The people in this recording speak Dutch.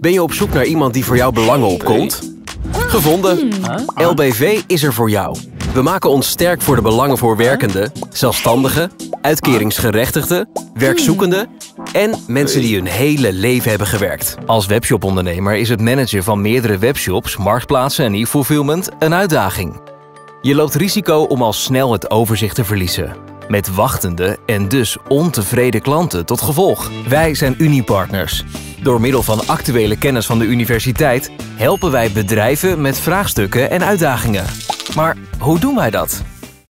Ben je op zoek naar iemand die voor jouw belangen opkomt? Gevonden! LBV is er voor jou. We maken ons sterk voor de belangen voor werkenden, zelfstandigen, uitkeringsgerechtigden, werkzoekenden en mensen die hun hele leven hebben gewerkt. Als webshopondernemer is het managen van meerdere webshops, marktplaatsen en e-fulfillment een uitdaging. Je loopt risico om al snel het overzicht te verliezen. Met wachtende en dus ontevreden klanten tot gevolg. Wij zijn Unipartners. Door middel van actuele kennis van de universiteit helpen wij bedrijven met vraagstukken en uitdagingen. Maar hoe doen wij dat?